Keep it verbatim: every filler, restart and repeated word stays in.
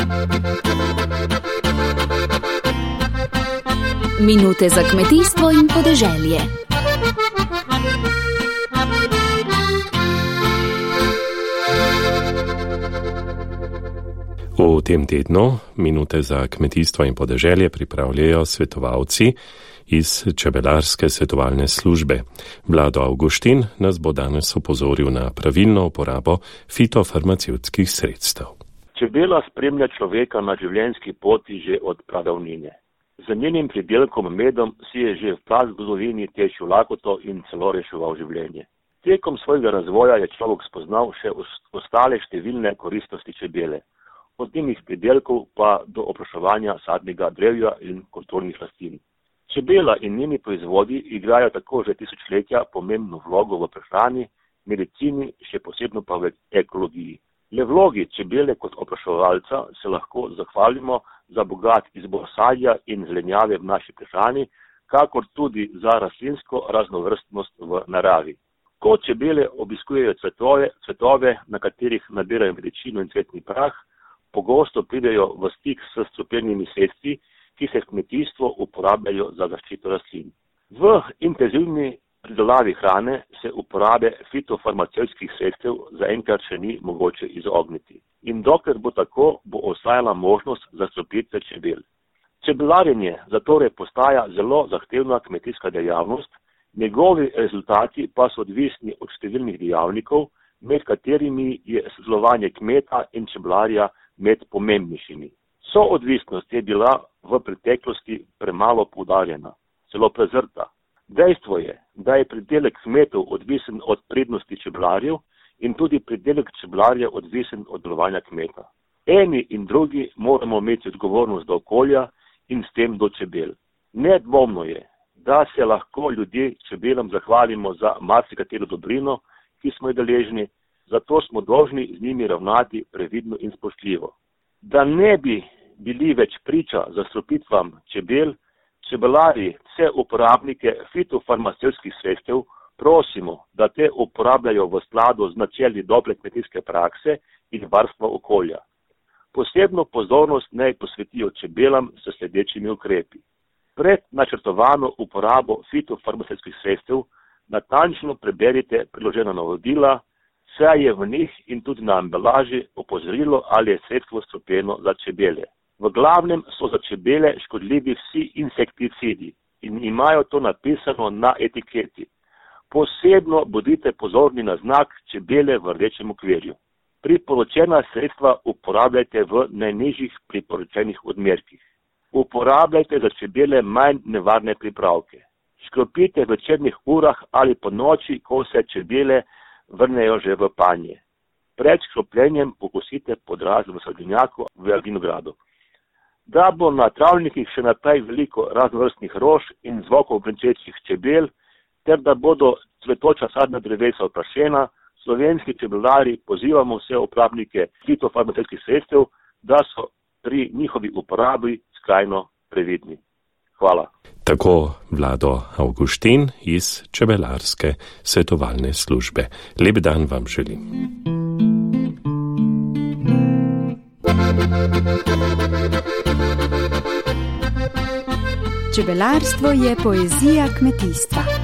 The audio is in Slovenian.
Minute za kmetijstvo in podeželje. V tem tednu Minute za kmetijstvo in podeželje pripravljajo svetovalci iz Čebelarske svetovalne službe. Vlado Avguštin nas bo danes opozoril na pravilno uporabo fitofarmacevtskih sredstev. Čebela spremlja človeka na življenjski poti že od pradavnine. Z njenim pridelkom medom si je že v prazgodovini tešil lakoto in celo reševal življenje. Tekom svojega razvoja je človek spoznal še ostale številne koristnosti čebele, od njenih pridelkov pa do opraševanja sadnega drevja in kulturnih rastlin. Čebela in njeni proizvodi igrajo tako že tisočletja pomembno vlogo v prehrani, medicini, še posebno pa v ekologiji. Le vlogi čebele kot opraševalca se lahko zahvalimo za bogat izbor sadja in zelenjave v naši prehrani, kakor tudi za rastlinsko raznovrstnost v naravi. Ko čebele obiskujejo cvetove, cvetove, na katerih nabirajo medicino in cvetni prah, pogosto pridejo v stik s strupenimi sredstvi, ki se v kmetijstvu uporabljajo za zaščito rastlin. V intenzivni pridelavi hrane se uporabe fitofarmacevtskih sredstev zaenkrat še ni mogoče izogniti. In dokler bo tako, bo ostajala možnost zastrupitve čebel. Čebelarjenje zatorej postaja zelo zahtevna kmetijska dejavnost, njegovi rezultati pa so odvisni od številnih dejavnikov, med katerimi je sodelovanje kmeta in čebelarja med pomembnejšimi. Soodvisnost je bila v preteklosti premalo poudarjena, celo prezrta. Dejstvo je, da je pridelek kmetov odvisen od prednosti čebelarjev in tudi pridelek čebelarja odvisen od delovanja kmeta. Eni in drugi moramo imeti odgovornost do okolja in s tem do čebel. Nedvomno je, da se lahko ljudje čebelam zahvalimo za marsikatero dobrino, ki smo jo deležni, zato smo dolžni z njimi ravnati previdno in spoštljivo. Da ne bi bili več priča zastrupitvam čebel, čebelarji vse uporabnike fitofarmacevtskih sredstev prosimo, da te uporabljajo v skladu z načeli dobre kmetijske prakse in varstva okolja. Posebno pozornost naj posvetijo čebelam s sledečimi ukrepi. Pred načrtovano uporabo fitofarmacevtskih sredstev natančno preberite priložena navodila, saj je v njih in tudi na embalaži opozorilo, ali je sredstvo strupeno za čebele. V glavnem so za čebele škodljivi vsi insekticidi in imajo to napisano na etiketi. Posebno bodite pozorni na znak čebele v rdečem okvirju. Priporočena sredstva uporabljajte v najnižjih priporočenih odmerkih. Uporabljajte za čebele manj nevarne pripravke. Škropite v večernih urah ali po noči, ko se čebele vrnejo že v panje. Pred škropljenjem pokusite podraz v sadovnjaku v vinogradu. Da bo na travnikih še naprej veliko raznovrstnih rož in zvokov brenčečih čebel, ter da bodo cvetoča sadna drevesa oprašena, slovenski čebelari pozivamo vse uporabnike fitofarmacevtskih sredstev, da so pri njihovi uporabi skrajno previdni. Hvala. Tako Vlado Avguštin iz Čebelarske svetovalne službe. Lep dan vam želim. Čebelarstvo je poezija kmetijstva.